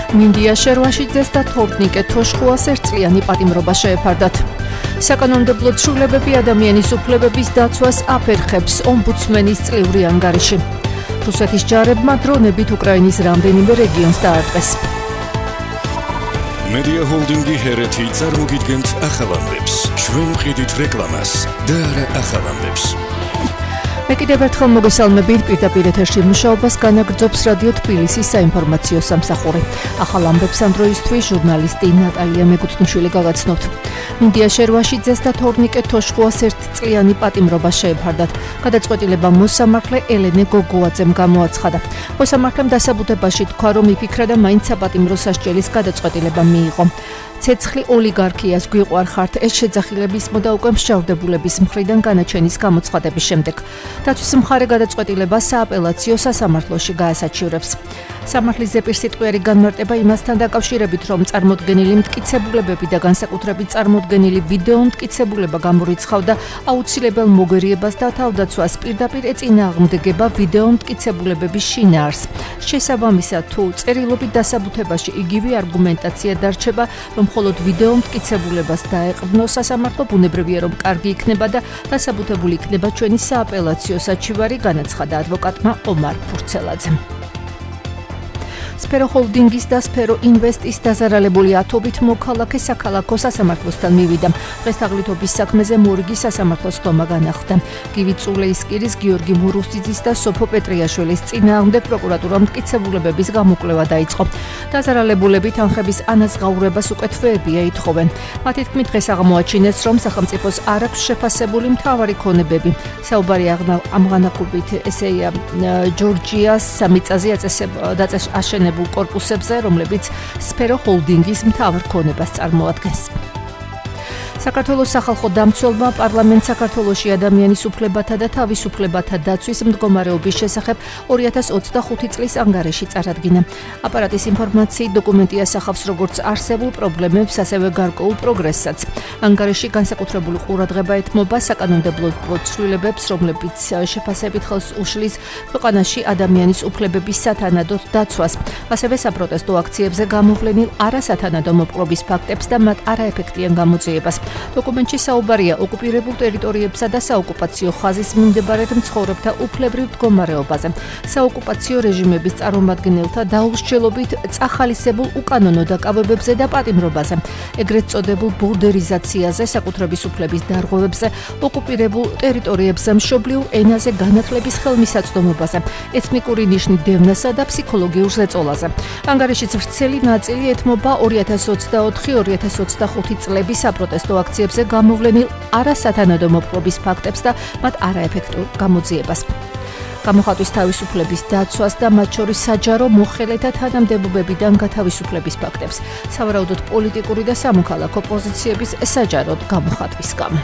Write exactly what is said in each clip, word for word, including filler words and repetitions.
მინდია შერვაშიძეს და თორნიკე თოშხუას ერთწლიანი პატიმრობა შეეფარდათ. საკანონმდებლო ცვლილებები ადამიანის უფლებების დაცვას აფერხებს ომბუდსმენის წლიური ანგარიში. რუსეთის ჯარებმა დრონებით უკრაინის რამდენიმე რეგიონს დაარტყეს. Media Holdingi ჰერეთი წარმოგიდგენთ ახალ ამბებს. ჩვენ ვყიდით რეკლამას და არა ახალ ამბებს. მე კიდევ ერთხელ მოგესალმებით პირდაპირ ეთერში მუშაობას განაგრძობს რადიო თბილისის საინფორმაციო სამსახური. ახალ ამბებს ამ დროისთვის ჟურნალისტი ნატალია მეგუთნიშვილი გაგაცნობთ. მინდია შერვაშიძეს და თორნიკე თოშხუას ერთწლიანი პატიმრობა შეეფარდათ. გადაწყვეტილება მოსამართლე ელენე გოგოაძემ გამოაცხადა. მოსამართლემ დასაბუთებაში თქვა, რომ იფიქრა და მაინც საპატიმრო სასჯელის გადაწყვეტილება მიიღო. ცეცხლი ოლიგარქიას გვიყვარხართ ეს შეძახილების მოდა უკვე მსჯავრდებულების მხრიდან განაჩენის გამოცხადების შემდეგ. დაცვის მხარე გადაწყვეტილება სააპელაციო სასამართლოში გაასაჩივრებს. სამართლის ზეპირსიტყვიერი განმარტება იმასთან დაკავშირებით, რომ წარმოდგენილი მტკიცებულებები და განსაკუთრებით წარმოდგენილი ვიდეო მტკიცებულება გამორიცხავდა აუცილებელ მოგერიებას და თავდაცვას პირდაპირ ეწინააღმდეგება ვიდეო მტკიცებულებების შინაარს. შესაბამისად, თუ წერილობით დასაბუთებაში იგივე არგუმენტაცია დარჩება, რომ მხოლოდ ვიდეო მტკიცებულებას დაეყრდნო სასამართლო, ბუნებრივია, რომ კარგი იქნება და დასაბუთებული იქნება ჩვენი სააპელაციო საჩივარი, განაცხადა ადვოკატმა ომარ ფურცელაძემ. სფერო ჰოლდინგის და სფერო ინვესტის დაზარალებული ათობით მოქალაქე საქალაქო სასამართლოსთან მივიდა. დღეს თაღლითობის საქმეზე მორიგის სასამართლოს ხდომა განახლდა. გივი წულეისკირის, გიორგი მურუსიძის და სოფო პეტრიაშვილის წინააღმდეგ პროკურატურამ მტკიცებულებების გამოკვლევა დაიწყო. დაზარალებულები თანხების ანაზღაურებას უკვე თვეებია ითხოვენ. მათი თქმით, დღეს აღმოაჩინეს, რომ სახელმწიფოს არ აქვს შეფასებული მთავარი ქონებები. საუბარი ამღანაკობით ესეა ჯორჯიას მიწაზე აშენებულ კორპუსებზე, რომლებიც სფერო ჰოლდინგის მთავარ ქონებას წარმოადგენს. საქართველოს სახალხო დამცველმა პარლამენტს საქართველოში ადამიანის უფლებათა და თავისუფლებათა დაცვის მდგომარეობის შესახებ ორი ათას ოცდახუთი წლის ანგარიში წარადგინა. აპარატის ინფორმაციით დოკუმენტი ასახავს როგორც არსებულ პრობლემებს, ასევე გარკვეულ პროგრესსაც. ანგარიში განსაკუთრებული ყურადღება ეთმობა საკანონმდებლო ცვლილებებს, რომლებიც შეფასებით ხელს უშლის ქვეყანაში ადამიანის უფლებების სათანადოდ დაცვას, ასევე საპროტესტო აქციებზე გამოვლენილ არასათანადო მოპყრობის ფაქტებს და მათ არაეფექტიან გამოძიებას. დოკუმენტში საუბარია ოკუპირებულ ტერიტორიებსა და საოკუპაციო ხაზის მიმდებარედ მცხოვრებთა უფლებრივ მდგომარეობაზე, საოკუპაციო რეჟიმების წარმომადგენელთა დაუსჯელობით წახალისებულ უკანონო დაკავებებზე და პატიმრობაზე, ეგრეთ წოდებულ ბორდერიზაციაზე, საკუთრების უფლების დარღვევებზე, ოკუპირებულ ტერიტორიებზე მშობლიურ ენაზე განათლების ხელმისაწვდომობაზე, ეთნიკური ნიშნის დევნასა და ფსიქოლოგიურ ზეწოლაზე. ანგარიშის ვრცელი ნაწილი ეთმობა ორი ათას ოცდაოთხი ორი ათას ოცდახუთი წლების საპროტესტო აქციებზე გამოვლენილ არასათანადო მოპყრობის ფაქტებს და მათ არაეფექტურ გამოძიებას. გამოხატვის თავისუფლების დაცვას და მათ შორის საჯარო მოხელეთა თანამდებობებიდან გათავისუფლების ფაქტებს, სავარაუდოდ პოლიტიკური და სამოქალაქო პოზიციების საჯაროდ გამოხატვის გამო.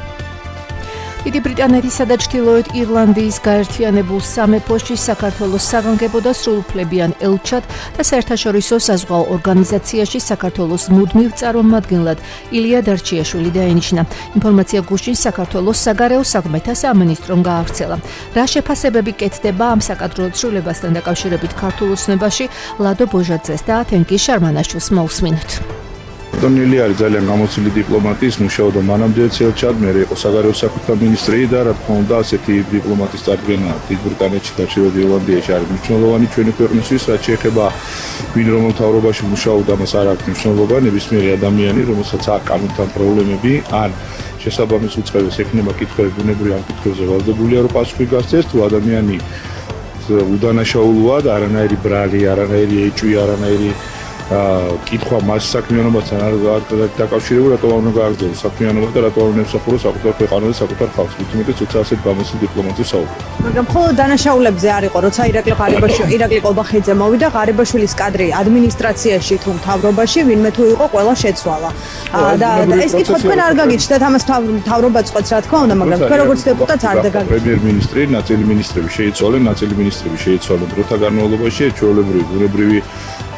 დიდი ბრიტანეთისა და ჩრდილოეთ ირლანდიის გაერთიანებულ სამეფოში საქართველოს საგანგებო და სრულუფლებიან ელჩად და საერთაშორისო საზღვაო ორგანიზაციაში საქართველოს მუდმივ წარმომადგენლად ილია დარჩიაშვილი დაენიშნა. ინფორმაცია გუშინ საქართველოს საგარეო საქმეთა სამინისტრომ გაავრცელა. რა შეფასებები კეთდება ამ საკადრო ცვლილებასთან დაკავშირებით ქართულ ოცნებაში, ლადო ბოჟაძეს და ათენკის შარმანაშვილს მოусმინოთ. დონილი არის ძალიან გამოცილი დიპლომატის, მუშაობდა მანამდე ელჩად, მე იყო საგარეო საქმეთა მინისტრი და რა თქმა უნდა ასეთი დიპლომატის წარდგენა დიდ ბრიტანეთში და ჩრდილოეთ ირლანდიაში არის მნიშვნელოვანი ჩვენი ქვეყნისთვის, რაც შეეხება ვინ რომელ მთავრობაში მუშაობდა, მას არ აქვს მნიშვნელობა, ნებისმიერი ადამიანი, რომელსაც აქვს კანონთან პრობლემები, ან შესაბამის უწყებას ექნება კითხვები, ბუნებრივია ამ კითხვებზე ვალდებულია რომ პასუხი გასცეს, თუ ადამიანი უდანაშაულოა და არანაირი ბრალი, არანაირი ეჭვი, არანაირი კითხვა მას საქმიანობასთან არ დაკავშირებული, რატომ არ უნდა გააგრძელოს საქმიანობა და რატომ არ უნდა ემსახუროს საკუთარ ქვეყანაზე, საკუთარ ხალხს. თუმცა ცოტა ასეთ გამოსილ დიპლომატებს საუბრობ. მაგრამ მხოლოდ დანაშაულებზე არ იყო, როცა ირაკლი ღარიბაშვილი, ირაკლი ყობახიძე მოვიდა, ღარიბაშვილის კადრი ადმინისტრაციაში თუ მთავრობაში, ვინმე თუ იყო, ყველა შეცვალა. და ეს კითხვა თქვენ არ გაგიჩნდათ, ამას მთავრობაც ყვეთს, რა თქმა უნდა, მაგრამ თქვენ როგორც დეპუტატს არ დაგაგიჩნდათ. პრემიერ-მინისტრი, ნაწილი მინისტრები შეიცვალნენ, ნაწილი მინისტრები შეიცვალნენ დროთა განმავლობაში, ჩვეულებრივი, ბუნებრივი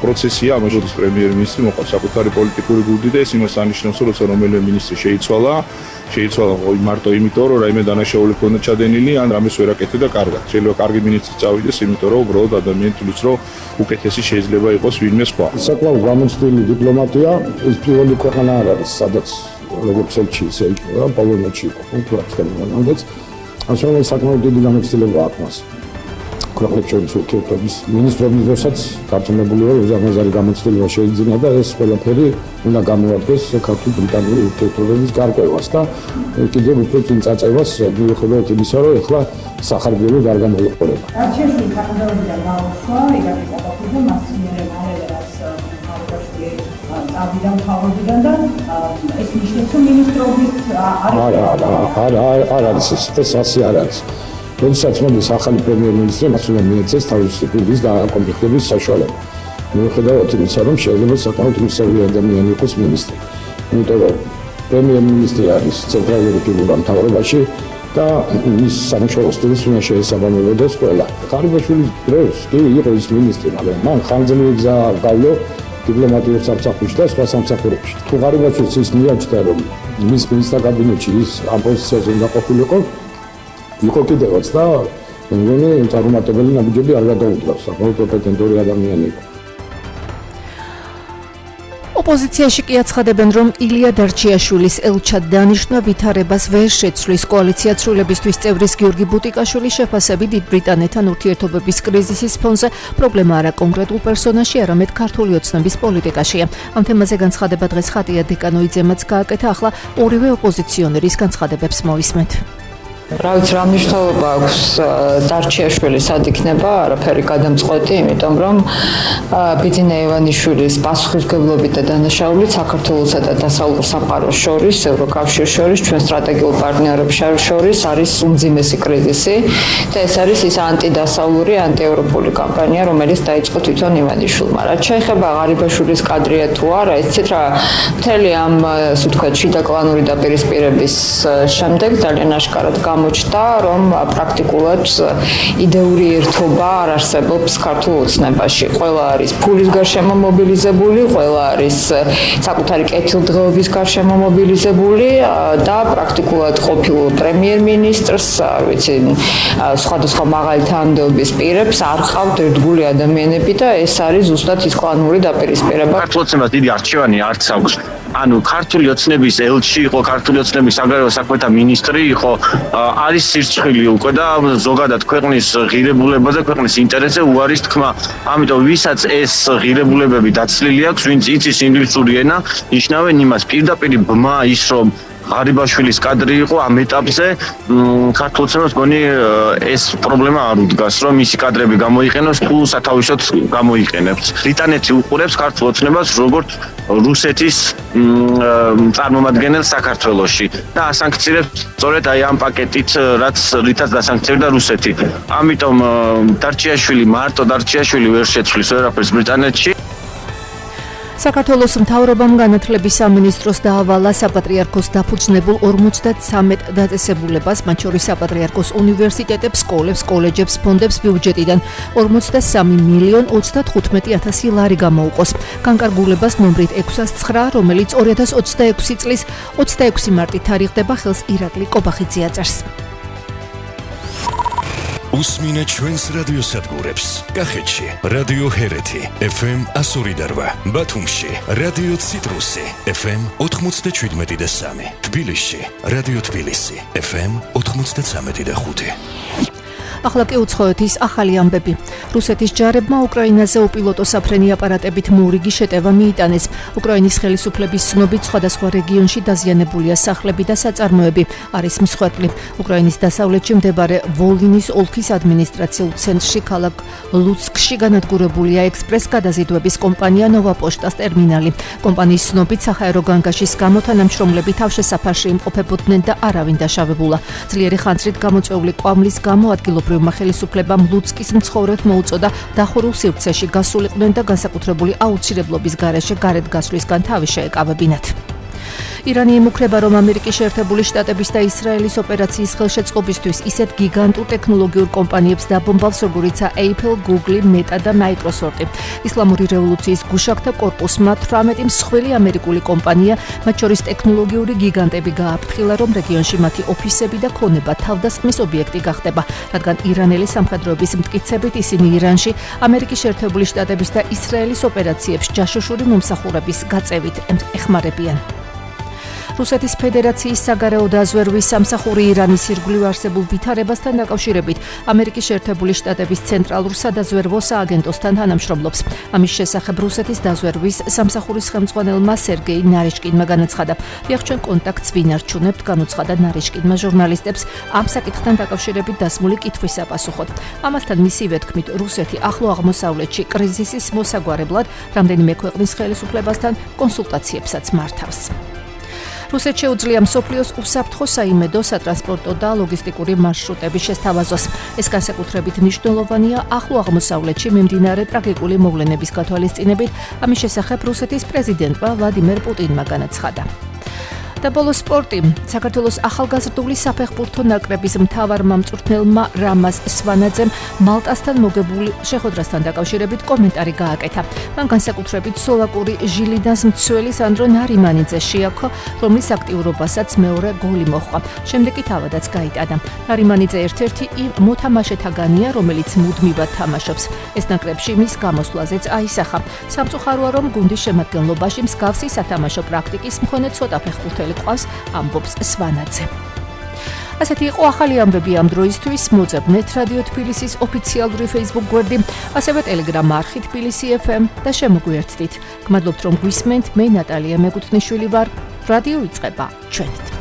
პროცესია, ამჟამად პრემიერ-მინისტრი მოყავს საკუთარი პოლიტიკური გუნდი და ეს იმას ანიშნავს, რომ როცა რომელიმე მინისტრი შეიცვალა, შეიცვალა მარტო იმიტომ, რომ რაიმე დანაშაული ქონდა ჩადენილი, ან რამეს ვერ აკეთებდა კარგად. შეიძლება კარგი მინისტრი წავიდეს, იმიტომ რომ უბრალოდ ადამიანი თulis რომ უკეთესი შეიძლება იყოს ვინმე სხვა. საკმაოდ გამოცდილი დიპლომატია, ეს პირველი ქვეყანა არ არის, სადაც როგორც ელჩი ისე იყო, პოლონეთში იყო, თუმცა ხემონამდეც ასევე საკმაოდ დიდი გამოცდილება აქვს მას. ქვეყნებს შორის ურთიერთობის მინისტრობის დროსაც გაწმენებული ვარ, რომ ზამაზარი გამოცდილება შეიძინა და ეს ყველაფერი უნდა გამოადგეს ქართულ-ბრიტანული ურთიერთობების გარკვევას და კიდევ უფრო წინ წაწევას მიუხედავად იმისა, რომ ეხლა სახარბიელო არ გამოიყურება. არჩევნები კანონიდან გაუშვა, ირაკლი კობახიძე მას მიერე მარადერას ხალხაშვილი წავიდა მთავრობიდან და ეს ნიშნავს, რომ მინისტრობით არ არა არა არ არის ეს ასე არ არის. როდესაც მოდის ახალი პრემიერ-მინისტრი, მას უნდა მიეცეს თავისი პირის და კონფლიქტების საშუალება. მიუხედავად იმისა, რომ შეიძლება საკმაოდ რუსული ადამიანი იყოს მინისტრი. იმიტომ რომ პრემიერ-მინისტრი არის ცენტრალური ფიგურა მთავრობაში და ის სამუშაო სტილს უნდა შეესაბამებოდეს ყველა. ღარიბაშვილის დროს კი იყო ის მინისტრი, მაგრამ მან ხანძრული გზა გავლა დიპლომატიურ სამსახურში და სხვა სამსახურებში. თუ ღარიბაშვილს ის მიაჩნდა, რომ მის მინისტრთა კაბინეტში ის ამ პოზიციაზე უნდა ყოფილიყო, იყო კიდევაც და მე მგონი წარუმატებელი ნაბიჯები არ გადაუდგავს, საკმაოდ კომპეტენტური ადამიანი იყო. ოპოზიციაში კი აცხადებენ, რომ ილია დარჩიაშვილის ელჩად დანიშნვა ვითარებას ვერ შეცვლის. კოალიცია ცვლილებისთვის წევრის გიორგი ბუტიკაშვილის შეფასებით დიდ ბრიტანეთთან ურთიერთობების კრიზისის ფონზე პრობლემა არა კონკრეტულ პერსონაჟში, არამედ ქართული ოცნების პოლიტიკაშია. ამ თემაზე განცხადება დღეს ხატია დეკანოიძემაც გააკეთა, ახლა ორივე ოპოზიციონერის განცხადებებს მოვისმენთ. რა ვიცი, რა მნიშვნელობა აქვს დარჩიაშვილის ადიქნება, არაფერი გადამწყვეტი, იმიტომ რომ ბიძინა ივანიშვილის პასუხისმგებლობით და დანაშაულით საქართველოსა და დასავლურ სამყაროს შორის, ევროკავშირის შორის, ჩვენ სტრატეგიულ პარტნიორებს შორის არის უმძიმესი კრიზისი და ეს არის ის ანტიდასავლური, ანტიევროპული კამპანია, რომელიც დაიწყო თვითონ ივანიშვილმა. რაც შეეხება ღარიბაშვილის კადრია თუ არა, იცით რა, მთელი ამ ასე ვთქვათ, შიდა კლანური დაპირისპირების შემდეგ ძალიან აშკარად გამოჩნდა, რომ პრაქტიკულად იდეური ერთობა არ არსებობს ქართულ ოცნებაში. ყველა არის ფულის გარშემო მობილიზებული, ყველა არის საკუთარი კეთილდღეობის გარშემო მობილიზებული და პრაქტიკულად ყოფილ პრემიერ-მინისტრს, არ ვიცი, სხვადასხვა მაღალი თანამდებობის პირებს არ ყავთ ერთგული ადამიანები და ეს არის ზუსტად ის კლანური დაპირისპირება. ქართულ ოცნებას დიდი არჩევანი არც აქვს. ანუ ქართული ოცნების ელჩი იყო, ქართული ოცნების საგარეო საქმეთა მინისტრი იყო, არის სირცხილი უკვე და ზოგადად ქვეყნის ღირებულება და ქვეყნის ინტერესზე უარის თქმა. ამიტომ ვისაც ეს ღირებულებები დაცლილი აქვს, ვინც იცის ინგლისური ენა, ნიშნავენ იმას პირდაპირ ბმა ის რომ ღარიბაშვილის კადრი იყო ამ ეტაპზე, ქართულ ოცნებას მგონი ეს პრობლემა არ უდგას, რომ მისი კადრები გამოიყენოს თუ სათავისოდ გამოიყენებს. ბრიტანეთი უყურებს ქართულ ოცნებას როგორც რუსეთის წარმომადგენელს საქართველოში და ასანქცირებს სწორედ აი ამ პაკეტით, რაც რითაც დასანქცირდა რუსეთი. ამიტომ დარჩიაშვილი, მარტო დარჩიაშვილი ვერ შეცვლის ვერაფერს ბრიტანეთში. საქართველოს მთავრობამ განათლების სამინისტროს დაავალა საპატრიარქოს დაფუძნებულ ორმოცდათრამეტ დაწესებულებას, მათ შორის საპატრიარქოს უნივერსიტეტებს, სკოლებს, კოლეჯებს, ფონდებს ბიუჯეტიდან ორმოცდასამი მილიონი ოცდათხუთმეტი ათასი ლარი გამოუყოს. განკარგულებას ნომრით ექვსას ცხრა, რომელიც ორი ათას ოცდაექვსი წლის ოცდაექვსი მარტით თარიღდება, ხელს ირაკლი კობახიძე აწერს. უსმინეთ ჩვენს რადიოსადგურებს. კახეთში რადიო ჰერეთი ეფ ემ εκατო ორი და რვა, ბათუმში რადიო ციტრუსი ეფ ემ ოთხმოცდაშვიდმეტი და სამი, თბილისში რადიო თბილისი ეფ ემ ოთხმოცდაცამეტი და ხუთი. ახლა კი უცხოეთის ახალი ამბები. რუსეთის ჯარებმა უკრაინაზე უპილოტო საფრენი აპარატებით მოურიგი შეტევა მიიტანეს. უკრაინის ხელისუფლების ცნობით სხვადასხვა რეგიონში დაზიანებულია სახლები და საწარმოები, არის მსხვერპლი. უკრაინის დასავლეთში მდებარე ვოლინის ოლქის ადმინისტრაციულ ცენტრში ქალაქ ლუცკში განადგურებულია ექსპრეს გადაზიდვების კომპანია ნოვა პოშტას ტერმინალი. კომპანიის ცნობით საჰაერო განგაშის გამო თანამშრომლები თავშესაფარში იმყოფებოდნენ და არავინ დაშავებულა. ძლიერი ხანძრით გამოწვეული კვამლის გამო ადგილობრივ ხელისუფლებამ ლუცკის მცხოვრებ მოუწოდა დახურულ სივრცეში გასულიყვნენ და განსაკუთრებული აუცილებლობის გარეშე გარეთ გასვლისგან თავი შეეკავებინათ. ირანი იმუქრება, რომ ამერიკის შეერთებული შტატების და ისრაელის ოპერაციის ხელშეწყობისთვის ისეთ გიგანტურ ტექნოლოგიურ კომპანიებს დაბომბავს, როგორიცაა Apple, Google, Meta და Microsoft. ისლამური რევოლუციის გუშაგთა კორპუსმა თვრამეტი მსხვილი ამერიკული კომპანია, მათ შორის ტექნოლოგიური გიგანტები გააფრთხილა, რომ რეგიონში მათი ოფისები და ქონება თავდასხმის ობიექტი გახდება, რადგან ირანელი სამხედროების მტკიცებით ისინი ირანში ამერიკის შეერთებული შტატების და ისრაელის ოპერაციებს ჯაშუშური მომსახურების გაწევით ეხმარებიან. რუსეთის ფედერაციის საგარეო დაზვერვის სამსახური ირანის ირგვლივ არსებულ ვითარებასთან დაკავშირებით ამერიკის შეერთებული შტატების ცენტრალურ სადაზვერვო სააგენტოსთან თანამშრომლობს. ამის შესახებ რუსეთის დაზვერვის სამსახურის ხელმძღვანელმა სერგეი ნარიშკინმა განაცხადა. "Დღეს ჩვენ კონტაქტს ვინარჩუნებთ", განუცხადა ნარიშკინმა ჟურნალისტებს ამ საკითხთან დაკავშირებით დასმული კითხვის საპასუხოდ. ამასთან მისივე თქმით, რუსეთი ახლო აღმოსავლეთში კრიზისის მოსაგვარებლად რამდენიმე ქვეყნის ხელისუფლებასთან კონსულტაციებსაც მართავს. რუსეთს შეუძლია მსოფლიოს უსაფრთხო საიმედო, სატრანსპორტო და ლოგისტიკური მარშრუტების შესთავაზოს. ეს განსაკუთრებით მნიშვნელოვანია ახლო აღმოსავლეთში მიმდინარე ტრაგიკული მოვლენების გათვალისწინებით. ამის შესახებ რუსეთის პრეზიდენტმა ვლადიმერ პუტინმა განაცხადა. და ბოლოს სპორტი. საქართველოს ახალგაზრდული საფეხბურთო ნაკრების მთავარმა მწვრთნელმა რამაზ სვანაძემ მალტასთან მოგებული შეხვედრასთან დაკავშირებით კომენტარი გააკეთა. მან განსაკუთრებით სლოვაკური ჟილინას მცველი სანდრო ნარიმანიძე შეაქო, რომლის აქტიურობასაც მეორე გოლი მოჰყვა. შემდეგ კი თავადაც გაიტანა. ნარიმანიძე ერთ-ერთი იმ მოთამაშეთაგანია, რომელიც მუდმივად თამაშობს. ეს ნაკრებში მის გამოსვლაზეც აისახა. სამწუხაროა, რომ გუნდის შემადგენლობაში მსგავსი სათამაშო პრაქტიკის მქონე ცოტა ფეხბურთელი ყავს, ამბობს სვანაძე. ასეთი იყო ახალი ამბები ამ დროისთვის. მოძებნეთ რადიო თბილისის ოფიციალური Facebook გვერდი, ასევე Telegram არხი თბილისი ეფ ემ და შემოგვიერთდით. გმადლობთ, რომ გვისმენთ. მე ნატალია მეკუთვნიშვილი ვარ. რადიო იწყება ჩვენით.